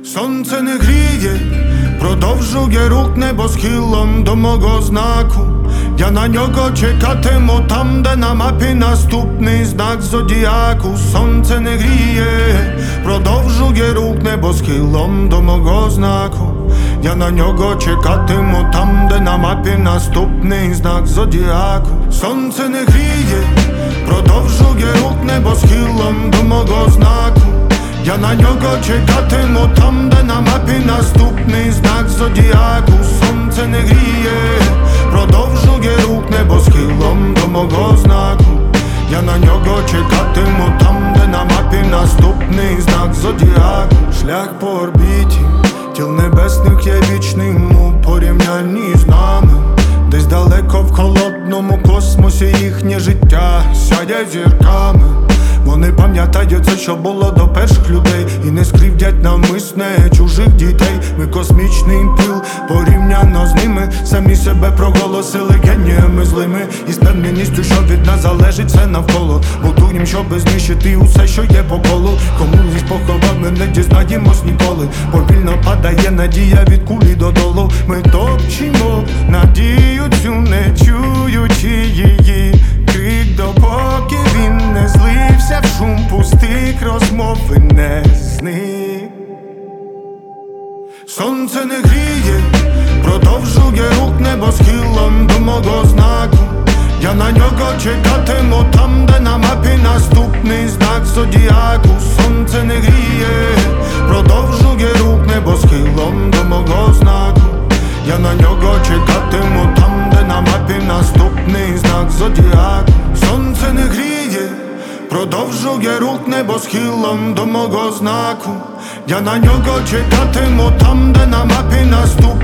Сонце не гріє, продовжує рух небосхилом до мого знаку. Я на нього чекатиму там, де на мапі наступний знак зодіаку. Сонце не гріє, продовжує рух небосхилом до мого знаку. Я на нього чекатиму там, де на мапі наступний знак зодіаку. Сонце не гріє, продовжує рух небосхилом до мого знаку. Я на нього чекатиму там, де на мапі наступний знак зодіаку. Сонце не гріє, продовжує рух небосхилом до мого знаку. Я на нього чекатиму там, де на мапі наступний знак зодіаку. Шлях по орбіті тіл небесних є вічним у порівнянні з нами. Десь далеко в холодному космосі їхнє життя сяє зірками. Вони пам'ятають це, що було до перших людей, і не скривдять навмисне чужих дітей. Ми космічний пил, порівняно з ними. Самі себе проголосили геніями злими. І з певненістю, що від нас залежить все навколо. Будуєм, щоб знищити усе, що є по колу. Комусь поховав, ми не дізнаємось ніколи. Повільно падає надія від кулі додолу. Ми топчемо надію цю, не чуючи її крик, допоки він не злився в шум пустих розмов і не зник. Сонце не гріє, продовжує рух небосхилом до мого знаку. Я на нього чекатиму там, де на мапі наступний знак зодіаку. Сонце не гріє, продовжує рух небосхилом до мого знаку. Я на нього чекатиму там, де на мапі наступний знак зодіаку. Сонце не гріє, продовжує рух небосхилом до мого знаку. Я на нього чекатиму там, де на мапі наступний